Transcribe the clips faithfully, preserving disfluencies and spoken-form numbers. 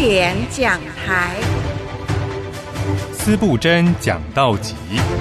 典讲台， 司布真讲道集。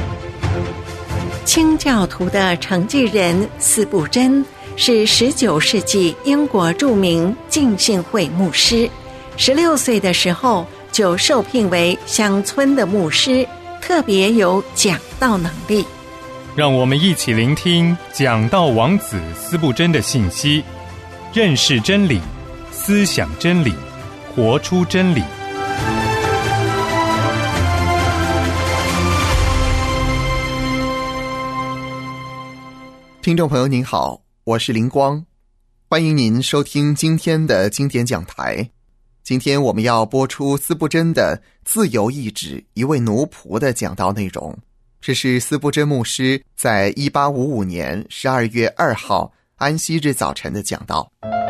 清教徒的承继人司布真是十九世纪英国著名浸信会牧师，十六岁的时候就受聘为乡村的牧师，特别有讲道能力。 让我们一起聆听讲道王子司布真的信息，认识真理，思想真理，活出真理。 听众朋友您好，我是林光，欢迎您收听今天的经典讲台。今天我们要播出司布真的自由意志一位奴仆的讲道内容，这是司布真牧师在一八五五年十二月二号安息日早晨的讲道。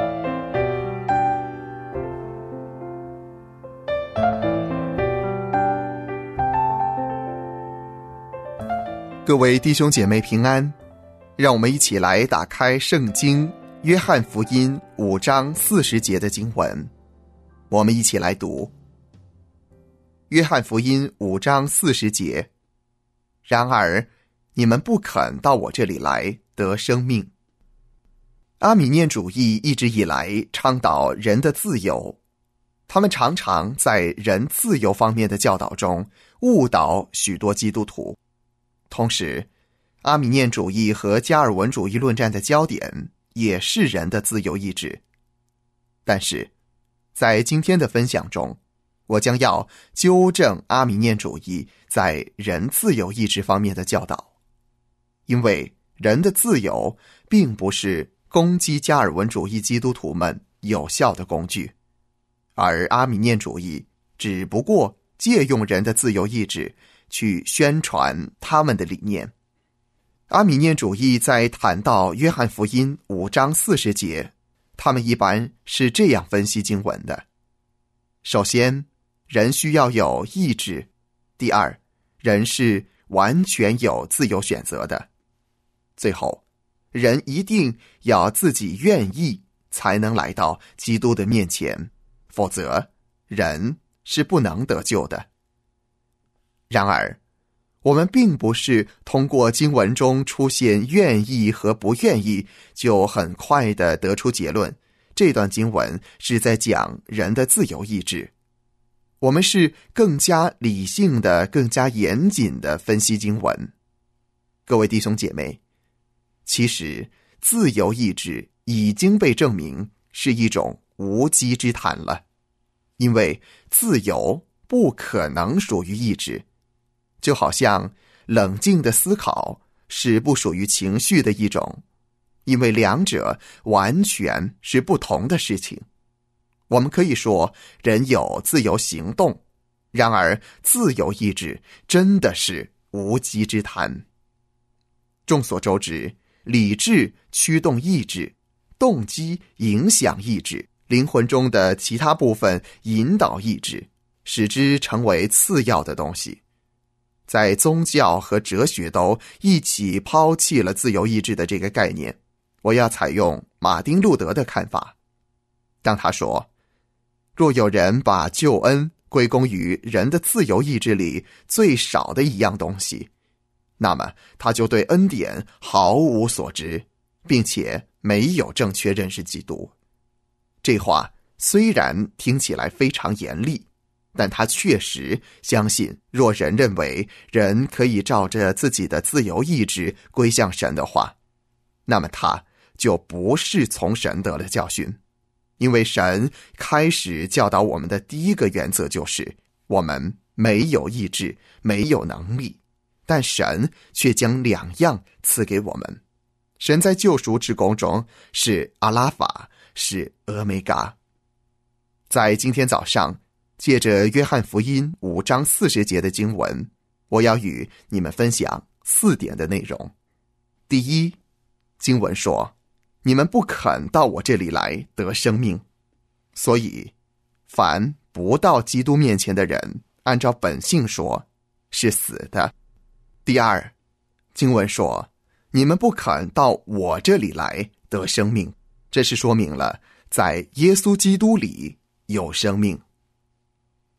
各位弟兄姐妹平安，让我们一起来打开圣经约翰福音五章四十节的经文，我们一起来读。约翰福音五章四十节，然而你们不肯到我这里来得生命。阿米念主义一直以来倡导人的自由，他们常常在人自由方面的教导中误导许多基督徒。同时，阿米念主义和加尔文主义论战的焦点也是人的自由意志。但是在今天的分享中，我将要纠正阿米念主义在人自由意志方面的教导，因为人的自由并不是攻击加尔文主义基督徒们有效的工具，而阿米念主义只不过借用人的自由意志去宣传他们的理念。阿米念主义在谈到约翰福音五章四十节，他们一般是这样分析经文的：首先，人需要有意志；第二，人是完全有自由选择的；最后，人一定要自己愿意才能来到基督的面前，否则人是不能得救的。然而，我们并不是通过经文中出现愿意和不愿意就很快地得出结论，这段经文是在讲人的自由意志。我们是更加理性的、更加严谨地分析经文。各位弟兄姐妹，其实自由意志已经被证明是一种无稽之谈了，因为自由不可能属于意志，就好像冷静的思考是不属于情绪的一种，因为两者完全是不同的事情。我们可以说人有自由行动，然而自由意志真的是无稽之谈。众所周知，理智驱动意志，动机影响意志，灵魂中的其他部分引导意志，使之成为次要的东西。在宗教和哲学都一起抛弃了自由意志的这个概念，我要采用马丁路德的看法。当他说，若有人把救恩归功于人的自由意志里最少的一样东西，那么他就对恩典毫无所知，并且没有正确认识基督。这话虽然听起来非常严厉，但他确实相信，若人认为人可以照着自己的自由意志归向神的话，那么他就不是从神得了教训。因为神开始教导我们的第一个原则就是，我们没有意志，没有能力，但神却将两样赐给我们。神在救赎之工中是阿拉法，是俄梅嘎。在今天早上，借着约翰福音五章四十节的经文，我要与你们分享四点的内容。第一，经文说，你们不肯到我这里来得生命，所以凡不到基督面前的人，按照本性说是死的。第二，经文说，你们不肯到我这里来得生命，这是说明了在耶稣基督里有生命。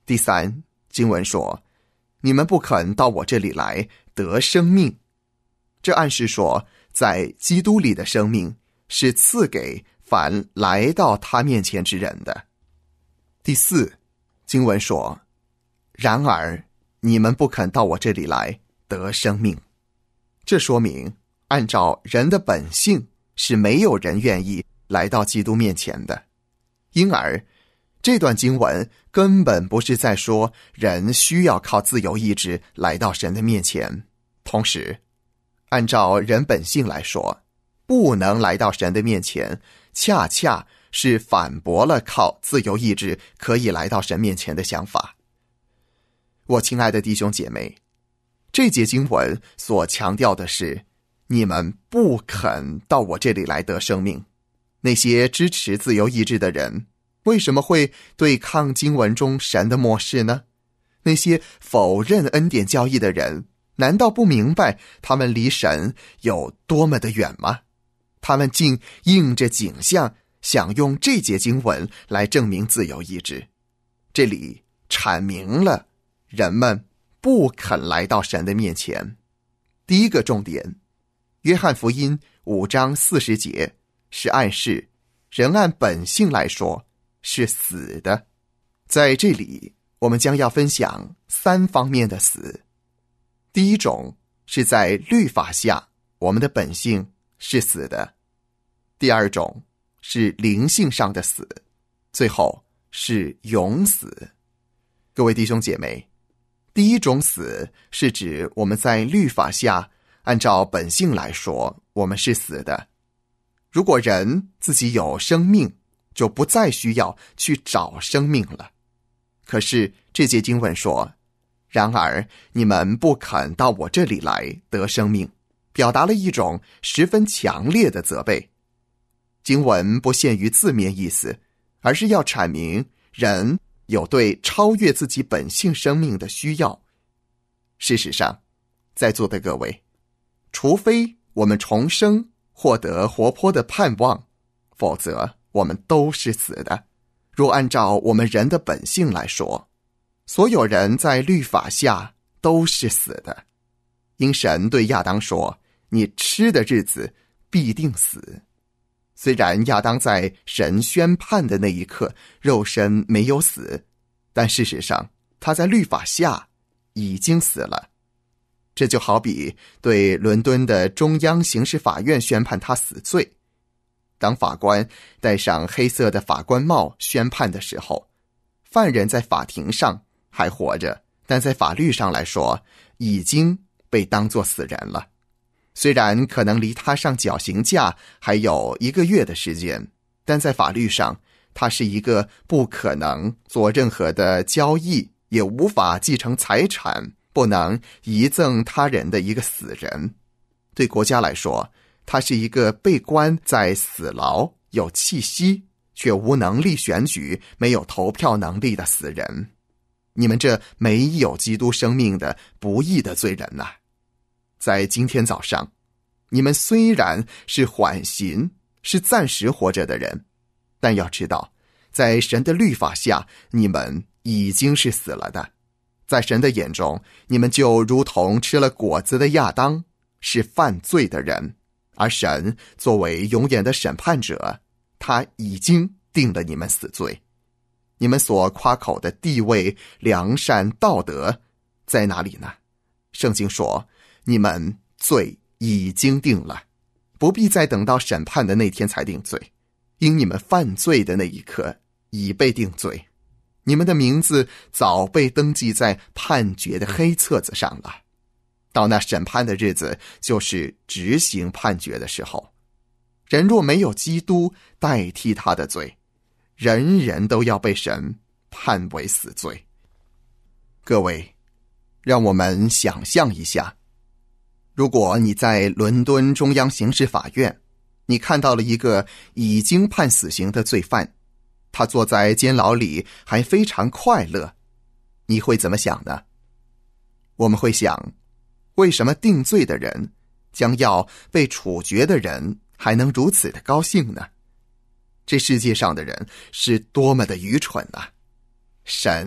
第三，经文说，你们不肯到我这里来得生命。这暗示说，在基督里的生命是赐给凡来到他面前之人的。第四，经文说，然而你们不肯到我这里来得生命。这说明按照人的本性是没有人愿意来到基督面前的，因而这段经文根本不是在说人需要靠自由意志来到神的面前。同时，按照人本性来说，不能来到神的面前，恰恰是反驳了靠自由意志可以来到神面前的想法。我亲爱的弟兄姐妹，这节经文所强调的是，你们不肯到我这里来得生命。那些支持自由意志的人，为什么会对抗经文中神的漠视呢？那些否认恩典教义的人，难道不明白他们离神有多么的远吗？他们竟应着景象，想用这节经文来证明自由意志。这里阐明了人们不肯来到神的面前。第一个重点，约翰福音五章四十节是暗示人按本性来说是死的。在这里我们将要分享三方面的死。第一种是在律法下我们的本性是死的，第二种是灵性上的死，最后是永死。各位弟兄姐妹，第一种死是指我们在律法下按照本性来说我们是死的。如果人自己有生命，就不再需要去找生命了。可是这节经文说，然而你们不肯到我这里来得生命，表达了一种十分强烈的责备。经文不限于字面意思，而是要阐明人有对超越自己本性生命的需要。事实上，在座的各位，除非我们重生，获得活泼的盼望，否则我们都是死的。若按照我们人的本性来说，所有人在律法下都是死的。因神对亚当说，你吃的日子必定死。虽然亚当在神宣判的那一刻肉身没有死，但事实上他在律法下已经死了。这就好比对伦敦的中央刑事法院宣判他死罪。当法官戴上黑色的法官帽宣判的时候，犯人在法庭上还活着，但在法律上来说已经被当作死人了。虽然可能离他上绞刑架还有一个月的时间，但在法律上他是一个不可能做任何的交易，也无法继承财产，不能遗赠他人的一个死人。对国家来说，他是一个被关在死牢，有气息却无能力选举，没有投票能力的死人。你们这没有基督生命的不义的罪人呐、啊！在今天早上，你们虽然是缓刑，是暂时活着的人，但要知道，在神的律法下，你们已经是死了的。在神的眼中，你们就如同吃了果子的亚当，是犯罪的人。而神作为永远的审判者，他已经定了你们死罪。你们所夸口的地位、良善、道德在哪里呢？圣经说，你们罪已经定了，不必再等到审判的那天才定罪，因你们犯罪的那一刻已被定罪，你们的名字早被登记在判决的黑册子上了。到那审判的日子，就是执行判决的时候。人若没有基督代替他的罪，人人都要被神判为死罪。各位，让我们想象一下，如果你在伦敦中央刑事法院，你看到了一个已经判死刑的罪犯，他坐在监牢里还非常快乐，你会怎么想呢？我们会想，为什么定罪的人，将要被处决的人还能如此的高兴呢？这世界上的人是多么的愚蠢啊！神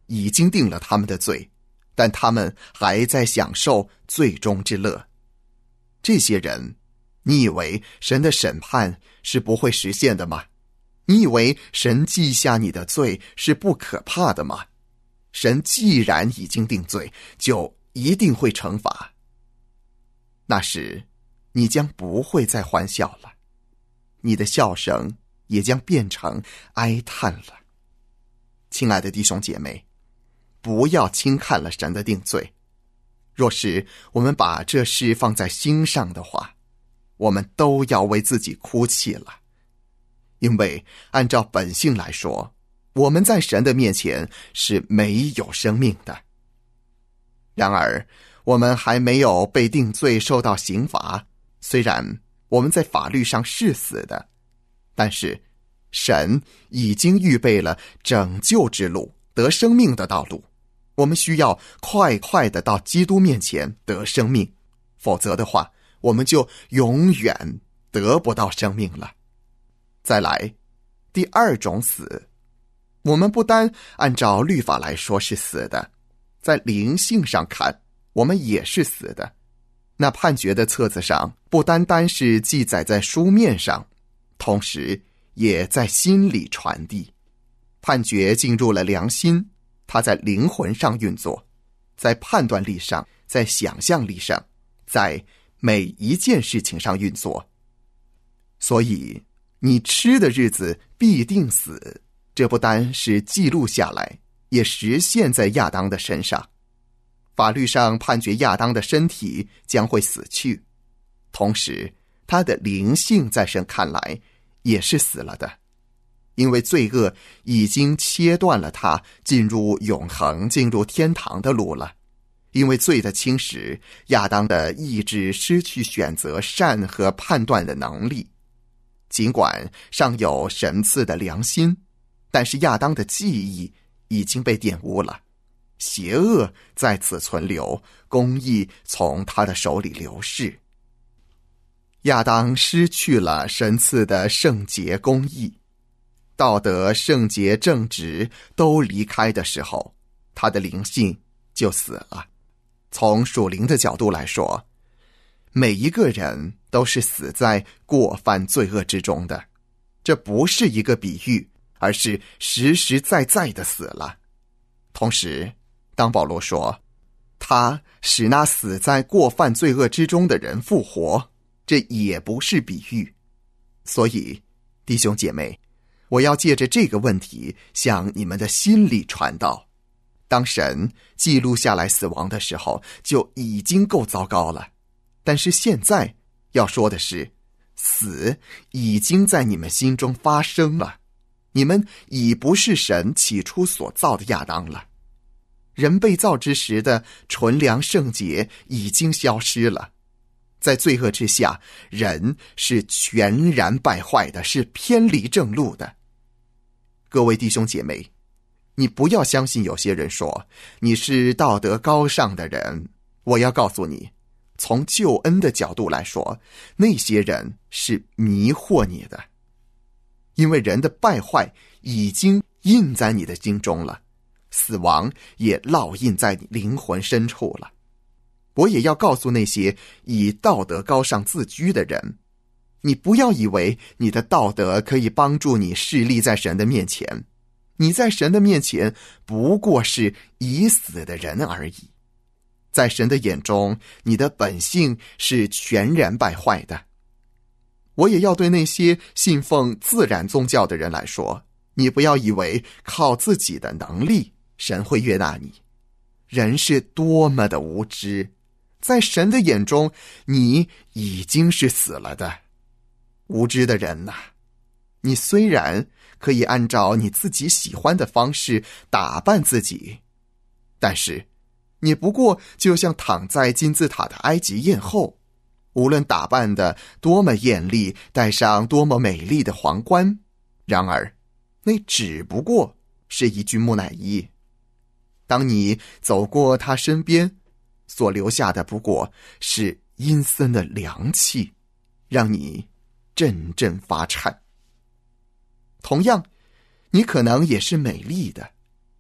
已经定了他们的罪，但他们还在享受罪中之乐。这些人，你以为神的审判是不会实现的吗？你以为神记下你的罪是不可怕的吗？神既然已经定罪，就一定会惩罚。那时，你将不会再欢笑了，你的笑声也将变成哀叹了。亲爱的弟兄姐妹，不要轻看了神的定罪。若是我们把这事放在心上的话，我们都要为自己哭泣了。因为按照本性来说，我们在神的面前是没有生命的。然而，我们还没有被定罪受到刑罚，虽然我们在法律上是死的，但是神已经预备了拯救之路，得生命的道路。我们需要快快的到基督面前得生命，否则的话，我们就永远得不到生命了。再来，第二种死，我们不单按照律法来说是死的，在灵性上看，我们也是死的。那判决的册子上不单单是记载在书面上，同时也在心里传递。判决进入了良心，它在灵魂上运作，在判断力上，在想象力上，在每一件事情上运作。所以你吃的日子必定死，这不单是记录下来，也实现在亚当的身上。法律上判决亚当的身体将会死去，同时他的灵性在神看来也是死了的，因为罪恶已经切断了他进入永恒、进入天堂的路了。因为罪的侵蚀，亚当的意志失去选择善和判断的能力。尽管尚有神赐的良心，但是亚当的记忆已经被玷污了，邪恶在此存留，公义从他的手里流逝。亚当失去了神赐的圣洁公义，道德、圣洁、正直都离开的时候，他的灵性就死了。从属灵的角度来说，每一个人都是死在过犯罪恶之中的，这不是一个比喻，而是实实在在的死了。同时，当保罗说他使那死在过犯罪恶之中的人复活，这也不是比喻。所以弟兄姐妹，我要借着这个问题向你们的心里传道。当神记录下来死亡的时候，就已经够糟糕了，但是现在要说的是，死已经在你们心中发生了，你们已不是神起初所造的亚当了。人被造之时的纯良圣洁已经消失了，在罪恶之下，人是全然败坏的，是偏离正路的。各位弟兄姐妹，你不要相信有些人说你是道德高尚的人，我要告诉你，从救恩的角度来说，那些人是迷惑你的，因为人的败坏已经印在你的心中了，死亡也烙印在你灵魂深处了。我也要告诉那些以道德高尚自居的人，你不要以为你的道德可以帮助你侍立在神的面前，你在神的面前不过是已死的人而已。在神的眼中，你的本性是全然败坏的。我也要对那些信奉自然宗教的人来说，你不要以为靠自己的能力神会悦纳你。人是多么的无知，在神的眼中，你已经是死了的。无知的人啊，你虽然可以按照你自己喜欢的方式打扮自己，但是你不过就像躺在金字塔的埃及艳后，无论打扮的多么艳丽，戴上多么美丽的皇冠，然而那只不过是一具木乃伊。当你走过他身边，所留下的不过是阴森的凉气，让你阵阵发颤。同样，你可能也是美丽的，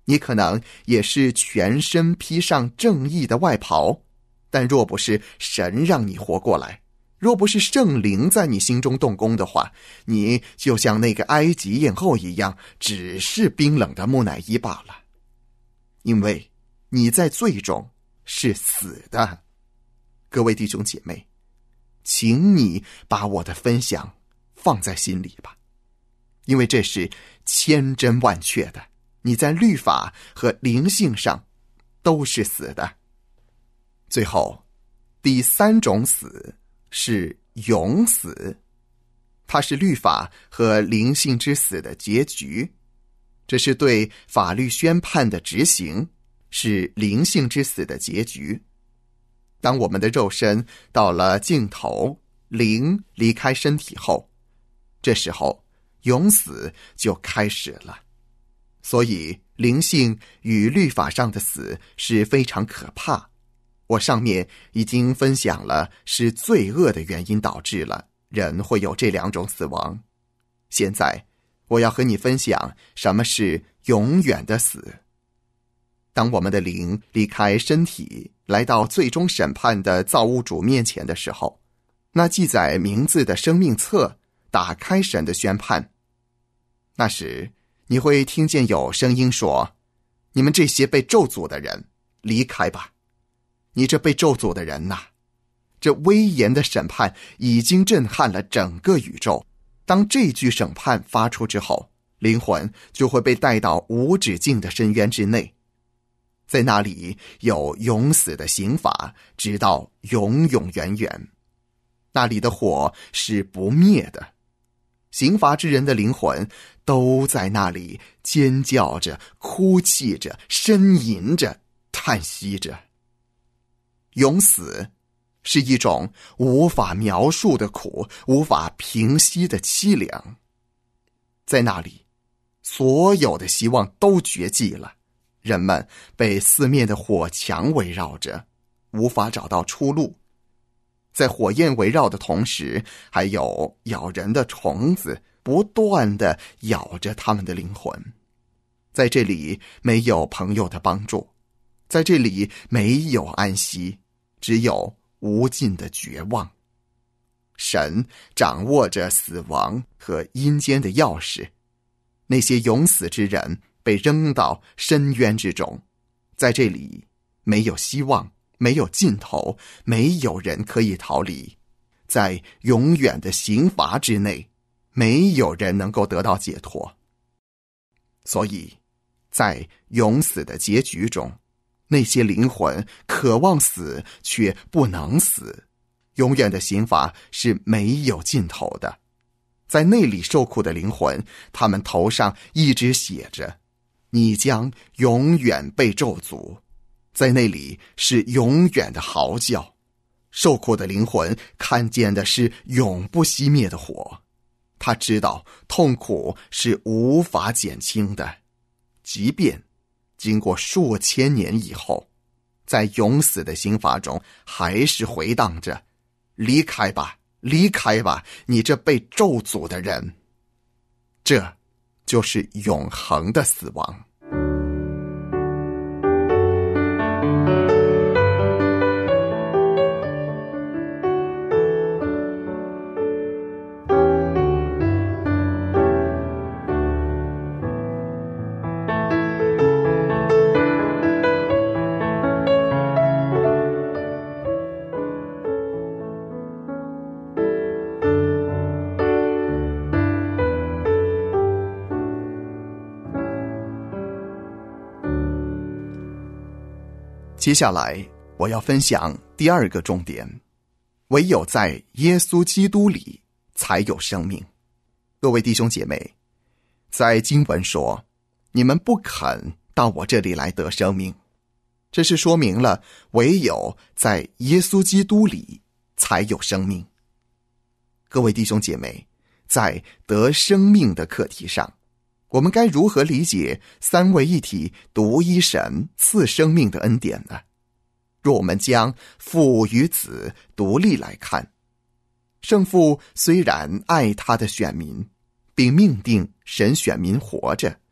你可能也是全身披上正义的外袍，但若不是神让你活过来，若不是圣灵在你心中动工的话，你就像那个埃及艳后一样，只是冰冷的木乃伊罢了。因为你在罪中是死的。各位弟兄姐妹，请你把我的分享放在心里吧，因为这是千真万确的，你在律法和灵性上都是死的。最后，第三种死是永死，它是律法和灵性之死的结局，这是对法律宣判的执行，是灵性之死的结局。当我们的肉身到了尽头，灵离开身体后，这时候永死就开始了。所以灵性与律法上的死是非常可怕。我上面已经分享了是罪恶的原因导致了人会有这两种死亡。现在我要和你分享什么是永远的死。当我们的灵离开身体，来到最终审判的造物主面前的时候，那记载名字的生命册打开神的宣判。那时你会听见有声音说，你们这些被咒诅的人，离开吧。你这被咒诅的人呐，这威严的审判已经震撼了整个宇宙。当这句审判发出之后，灵魂就会被带到无止境的深渊之内，在那里有永死的刑罚，直到永永远远。那里的火是不灭的，刑罚之人的灵魂都在那里尖叫着、哭泣着、呻吟着、叹息着。永死是一种无法描述的苦，无法平息的凄凉。在那里，所有的希望都绝迹了，人们被四面的火墙围绕着，无法找到出路。在火焰围绕的同时，还有咬人的虫子不断地咬着他们的灵魂。在这里没有朋友的帮助，在这里没有安息，只有无尽的绝望。神掌握着死亡和阴间的钥匙，那些永死之人被扔到深渊之中，在这里没有希望，没有尽头，没有人可以逃离。在永远的刑罚之内，没有人能够得到解脱。所以在永死的结局中，那些灵魂渴望死却不能死，永远的刑罚是没有尽头的。在那里受苦的灵魂，他们头上一直写着，你将永远被咒诅。在那里是永远的嚎叫，受苦的灵魂看见的是永不熄灭的火。他知道痛苦是无法减轻的，即便经过数千年以后，在永死的刑罚中还是回荡着，离开吧，离开吧，你这被咒诅的人。这就是永恒的死亡。接下来我要分享第二个重点，唯有在耶稣基督里才有生命。各位弟兄姐妹，在经文说，你们不肯到我这里来得生命，这是说明了唯有在耶稣基督里才有生命。各位弟兄姐妹，在得生命的课题上，我们该如何理解三位一体独一神赐生命的恩典呢？若我们将父与子独立来看，圣父虽然爱他的选民，并命定神选民活着，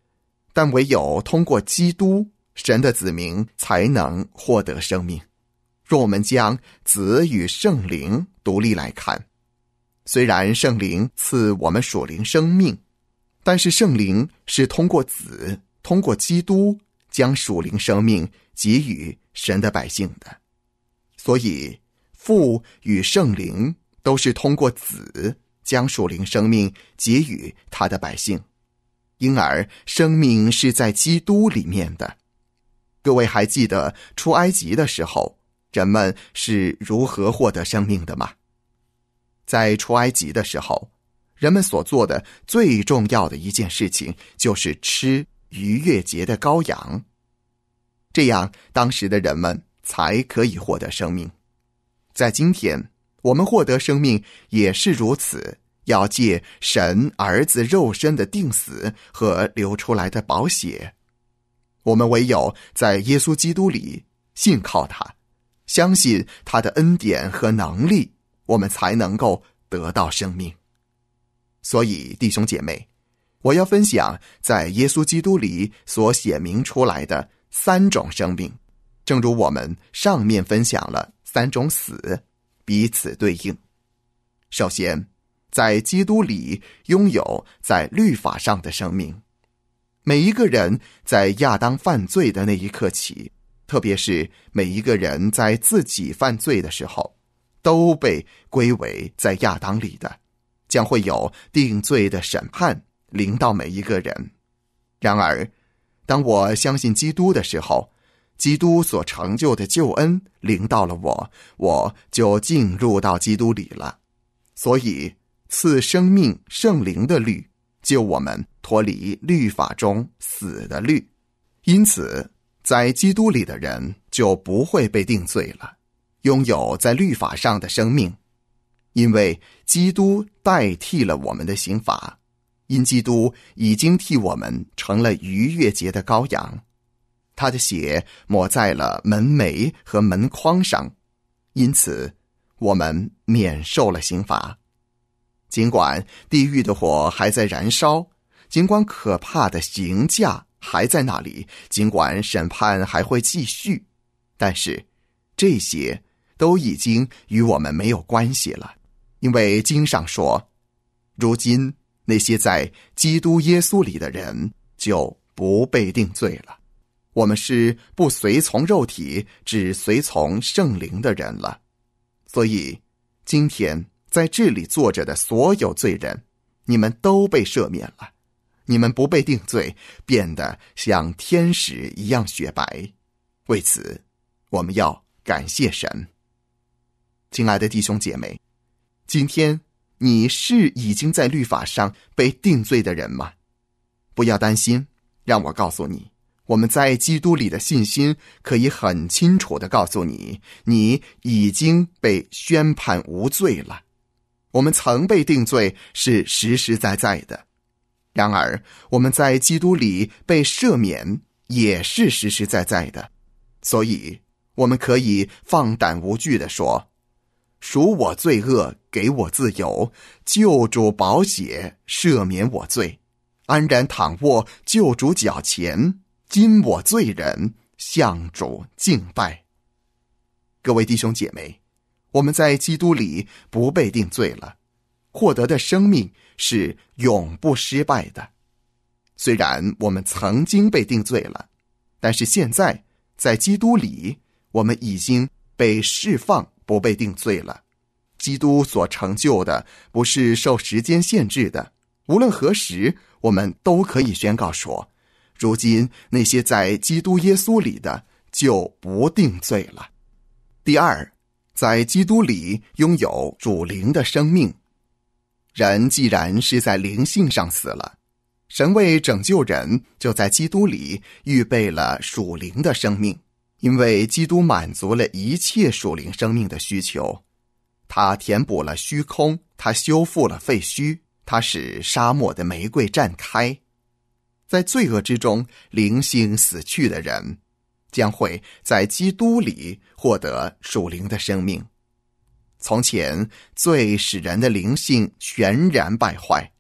但唯有通过基督，神的子民才能获得生命。若我们将子与圣灵独立来看，虽然圣灵赐我们属灵生命，但是圣灵是通过子，通过基督将属灵生命给予神的百姓的。所以父与圣灵都是通过子将属灵生命给予他的百姓，因而生命是在基督里面的。各位还记得出埃及的时候，人们是如何获得生命的吗？在出埃及的时候，人们所做的最重要的一件事情就是吃逾越节的羔羊，这样当时的人们才可以获得生命。在今天，我们获得生命也是如此，要借神儿子肉身的定死和流出来的宝血。我们唯有在耶稣基督里信靠他，相信他的恩典和能力，我们才能够得到生命。所以弟兄姐妹，我要分享在耶稣基督里所显明出来的三种生命，正如我们上面分享了三种死，彼此对应。首先，在基督里拥有在律法上的生命。每一个人在亚当犯罪的那一刻起，特别是每一个人在自己犯罪的时候，都被归为在亚当里的，将会有定罪的审判临到每一个人。然而，当我相信基督的时候，基督所成就的救恩临到了我，我就进入到基督里了。所以赐生命圣灵的律，救我们脱离律法中死的律。因此在基督里的人就不会被定罪了，拥有在律法上的生命。因为基督代替了我们的刑罚，因基督已经替我们成了逾越节的羔羊，他的血抹在了门楣和门框上，因此我们免受了刑罚。尽管地狱的火还在燃烧，尽管可怕的刑架还在那里，尽管审判还会继续，但是这些都已经与我们没有关系了。因为经上说，如今那些在基督耶稣里的人就不被定罪了。我们是不随从肉体，只随从圣灵的人了。所以今天在这里坐着的所有罪人，你们都被赦免了，你们不被定罪，变得像天使一样雪白。为此我们要感谢神。亲爱的弟兄姐妹，今天你是已经在律法上被定罪的人吗？不要担心，让我告诉你，我们在基督里的信心可以很清楚地告诉你，你已经被宣判无罪了。我们曾被定罪是实实在在的，然而我们在基督里被赦免也是实实在在的。所以我们可以放胆无惧地说，赎我罪恶，给我自由，救主宝血赦免我罪，安然躺卧救主脚前，今我罪人向主敬拜。各位弟兄姐妹，我们在基督里不被定罪了，获得的生命是永不失败的。虽然我们曾经被定罪了，但是现在在基督里，我们已经被释放，不被定罪了。基督所成就的不是受时间限制的，无论何时我们都可以宣告说，如今那些在基督耶稣里的就不定罪了。第二，在基督里拥有属灵的生命。人既然是在灵性上死了，神为拯救人，就在基督里预备了属灵的生命。因为基督满足了一切属灵生命的需求，他填补了虚空，他修复了废墟，他使沙漠的玫瑰绽开。在罪恶之中灵性死去的人，将会在基督里获得属灵的生命。从前罪使人的灵性全然败坏，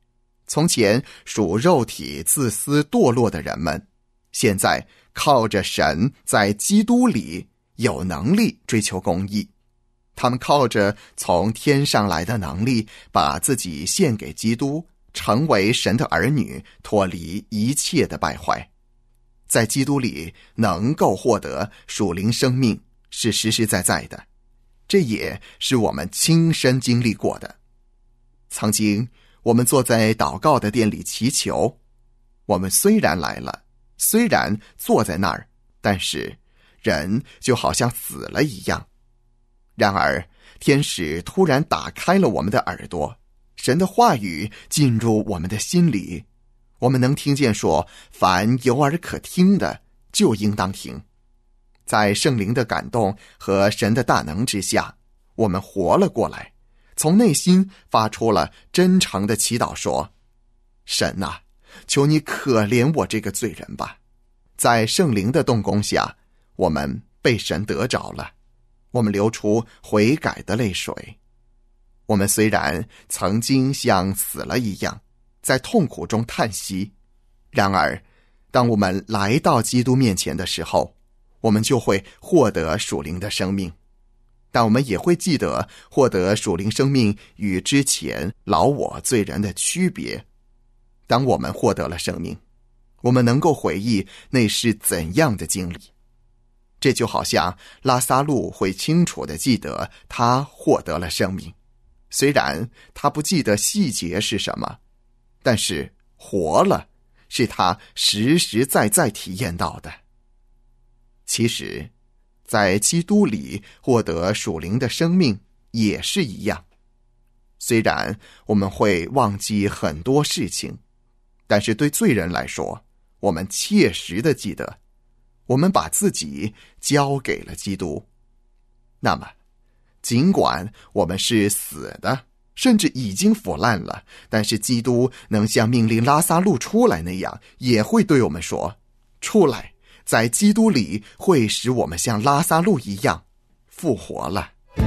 从前属肉体自私堕落的人们，现在靠着神在基督里有能力追求公义。他们靠着从天上来的能力，把自己献给基督，成为神的儿女，脱离一切的败坏。在基督里能够获得属灵生命，是实实在在的，这也是我们亲身经历过的。曾经我们坐在祷告的殿里祈求，我们虽然来了，虽然坐在那儿，但是人就好像死了一样。然而天使突然打开了我们的耳朵，神的话语进入我们的心里，我们能听见说，凡有耳可听的就应当听。在圣灵的感动和神的大能之下，我们活了过来，从内心发出了真诚的祈祷说，神啊，求你可怜我这个罪人吧。在圣灵的动工下，我们被神得着了，我们流出悔改的泪水。我们虽然曾经像死了一样，在痛苦中叹息，然而当我们来到基督面前的时候，我们就会获得属灵的生命。但我们也会记得获得属灵生命与之前老我罪人的区别。当我们获得了生命，我们能够回忆那是怎样的经历。这就好像拉撒路会清楚地记得他获得了生命，虽然他不记得细节是什么，但是活了是他实实在在体验到的。其实在基督里获得属灵的生命也是一样，虽然我们会忘记很多事情，但是对罪人来说，我们切实地记得，我们把自己交给了基督。那么尽管我们是死的，甚至已经腐烂了，但是基督能像命令拉撒路出来那样，也会对我们说，出来，在基督里会使我们像拉撒路一样复活了。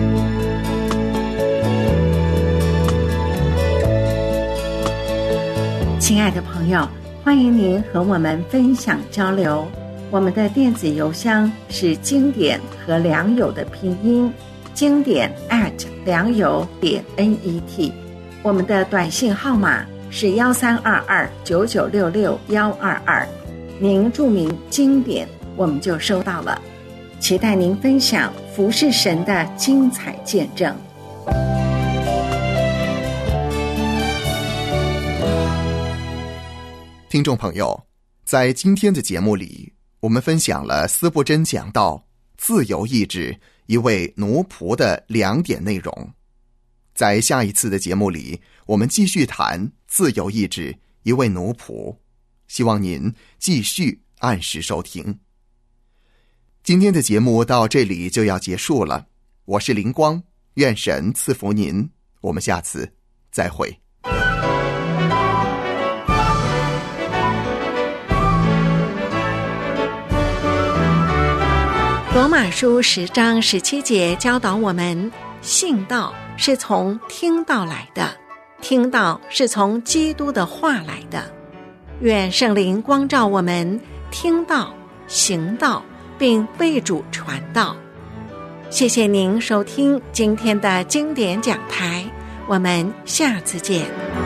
亲爱的朋友，欢迎您和我们分享交流。我们的电子邮箱是经典和良友的拼音，经典 at 良友点 net。 我们的短信号码是一三二二九九六六一二二，您注明经典，我们就收到了。期待您分享服侍神的精彩见证。 听众朋友，在今天的节目里，我们分享了司布真讲到自由意志一位奴仆的两点内容。在下一次的节目里，我们继续谈自由意志一位奴仆，希望您继续按时收听。今天的节目到这里就要结束了，我是灵光，愿神赐福您，我们下次再会。 罗马书十章十七节教导我们，信道是从听道来的，听道是从基督的话来的。愿圣灵光照我们，听道、行道，并为主传道。谢谢您收听今天的经典讲台，我们下次见。